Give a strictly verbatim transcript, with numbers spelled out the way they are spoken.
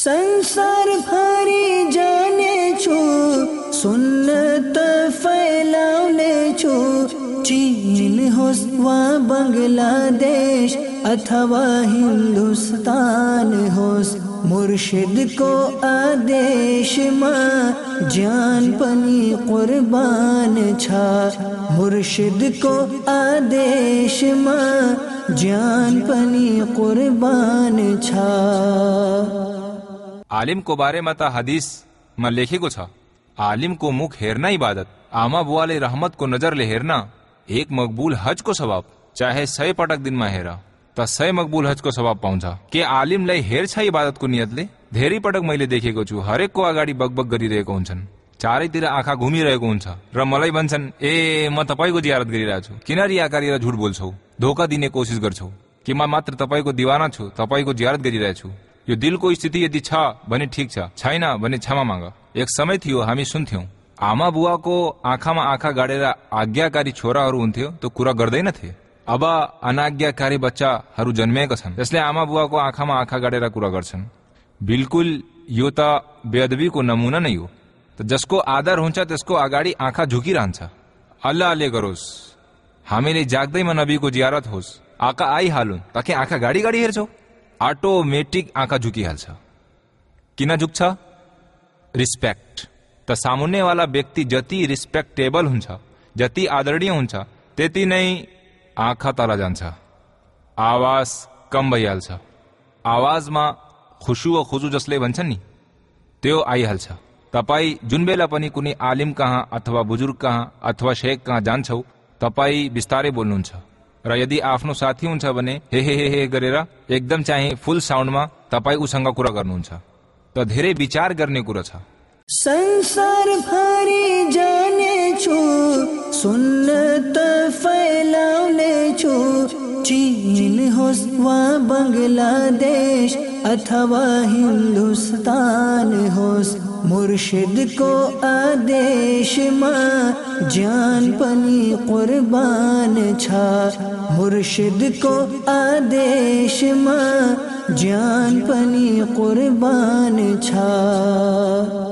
संसार भरी जाने छु, सुन्नत फैलाउने छु। चीन होस् वा बंगलादेश अथवा हिंदुस्तान होस्, मुर्शिदको आदेशमा ज्यान पनि कुर्बान छ। मुर्शिदको आदेशमा ज्यान पनि कुर्बान छ। आलिमको बारेमा त हदीसमा लेखेको छ, आलिमको मुख हेर्न इबादत, आमा बुवाले रहमतको नजरले हेर्न एक मकबूल हजको सवाब। चाहे सय पटक दिनमा हेर त सय मकबूल हजको सवाब पाउँछ। के आलिमलाई हेर्छ इबादतको नियतले? धेरै पटक मैले देखेको छु, हरेकको अगाडि बकबक गरिरहेको हुन्छन्, चारैतिर आँखा घुमिरहेको हुन्छ र मलाई भन्छन्, ए म तपाईको जियारत गरिरहेको छु, किन रिया गरेर झुट बोल्छौ, धोका दिने कोसिस गर्छौ कि म मात्र तपाईको दीवाना छु, तपाईको जियारत गरिरहेछु। यो दिलको स्थिति यदि छ भने ठिक छ, छैन भने क्षमा माग। एक समय थियो हामी सुन्थ्यौं, आमा बुवाको आँखामा आँखा गाडेर आज्ञाकारी छोराहरू हुन्थ्यो त कुरा गर्दैनथे। अब अनाज्ञाकारी बच्चाहरू जन्मिएका छन्, त्यसले आमा बुवाको आँखामा आँखा गाडेर कुरा गर्छन्। बिल्कुल यो त बेअदबीको नमुना नै हो। त जसको आदर हुन्छ त्यसको अगाडि आँखा झुकिरहन्छ। अल्लाह ले गरोस् हामीले जाग्दैमा नबीको जियारत होस्, आँखा आइहालुन्, ताकि आँखा गाडी गाडी हेर्छौ, अटोमेटिक आँखा झुकिहाल्छ। किन झुक्छ? रिस्पेक्ट। त सामुन्नेवाला व्यक्ति जति रिस्पेक्टेबल हुन्छ, जति आदरणीय हुन्छ, त्यति नै आँखा तल जान्छ, आवाज कम भइहाल्छ। आवाजमा खुशु व खुजु जसले भन्छन् नि, त्यो आइहाल्छ। तपाई जुन बेला पनि कुनै आलिम कहाँ अथवा बुजुर्ग कहाँ अथवा शेख कहाँ जान्छौ, तपाई बिस्तारै बोल्नुहुन्छ र यदि आफ्नो साथी हुन्छ भने हे हे हे हे गरेर एकदम चाहिँ फुल साउन्डमा तपाई उसँग कुरा गर्नुहुन्छ। त धेरै विचार गर्ने कुरा छ। संसार भरी जाने छु, सुन्नत फैलाउने छु। चीन होस् वा बंगलादेश अथवा हिंदुस्तान होस्, मुर्शिदको आदेशमा ज्यान पनि कुर्बान छ। मुर्शिदको आदेशमा ज्यान पनि कुर्बान छ।